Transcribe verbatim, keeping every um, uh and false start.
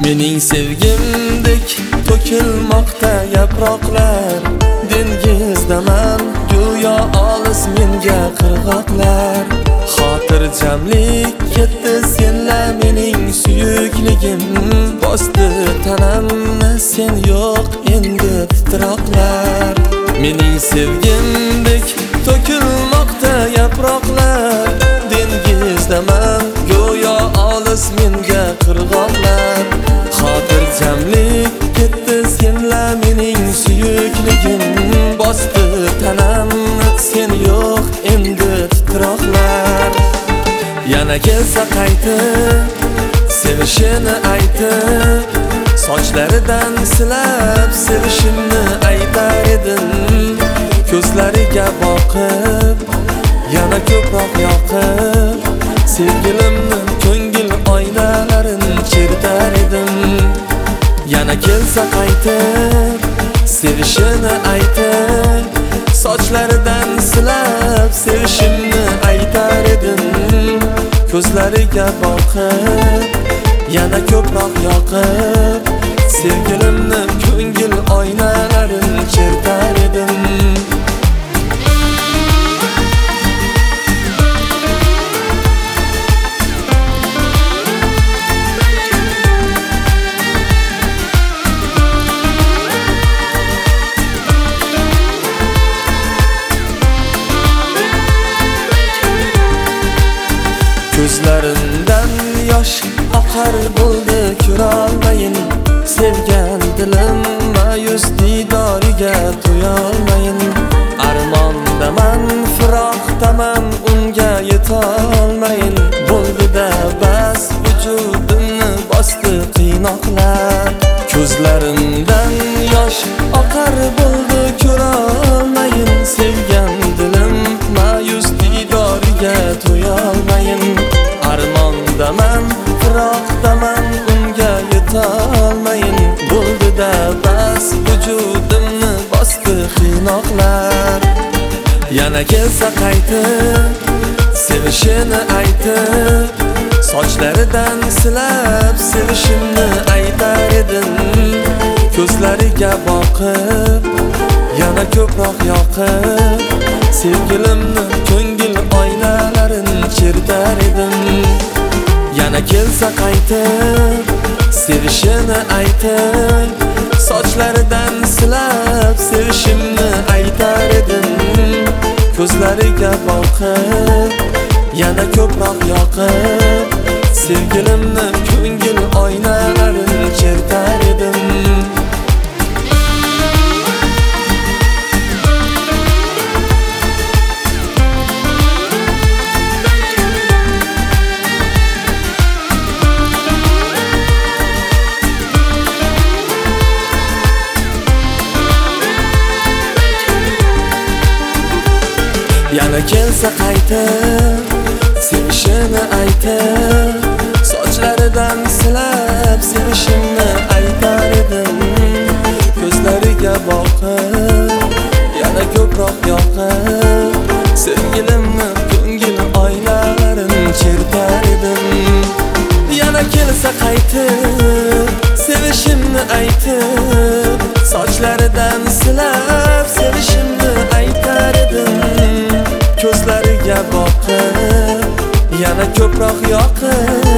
Mening sevgimdek to'kilmoqda yaproqlar, dengizdaman go'yo olis menga qirg'oqlar. Xotirjamlik ketdi senla mening suyukligim, bosdi tanamni sen yo'q endi titroqlar. Mening sevgimdek to'kilmoqda yaproqlar, dengizdaman go'yo olis menga qirg'oqlar. Xotirjamlik ketdi senla mening suyukligim, bosdi tanamni sen yo'q endi titroqlar. Yana kelsa qaytib sevishini aytib, sochlaridan silab sevishimni aytar edim. Ko'zlariga boqib yana ko'proq yoqib, sevgilimni ko'ngil oynalarini chertar edim. Yana kelsa qaytib sevishini aytib, sochlaridan silab sevishimni aytar edim. Ko'zlariga boqib yana ko'proq yoqib, sevgilimni ko'ngil oynalarini chertar edim. Ko'zlarimdan yosh oqar bo'ldi ko'rolmayin, sevgan dilim ma'yus didoriga to'yolmayin. Armondaman, firoqdaman, unga yetolmayin. Bo'ldi-da bas, vujudimni bosdi qiynoqlar. Ko'zlarimdan yosh oqar bo'ldi ko'rolmayin, sevgan dilim ma'yus didoriga to'yolmayin. Armondaman, firoqdaman, unga yetolmayin. Bo'ldi-da bas, vujudimni bosdi qiynoqlar. Yana kelsa qaytib sevishini aytib, sochlaridan silab sevishimni aytar edim. Ko'zlariga boqib yana ko'proq yoqib, sevgilimni ko'ngil oynalarini chertar edim. Yana kelsa qaytib sevishini aytib, sochlaridan silab sevishimni aytar edim. Ko'zlariga boqib yana ko'proq yoqib, sevgilimni ko'ngil oynalarini chertar edim. Yana kelsa qaytib sevishini aytib, sochlaridan silab sevishimni aytar edim. Ko'zlariga boqib yana ko'proq yoqib, sevgilimni ko'ngil oynalarini chertar edim. Yana kelsa qaytib sevishimni aytib, sochlaridan silab sevishimni aytar edim. Ko'zlariga boqib yana ko'proq yoqib,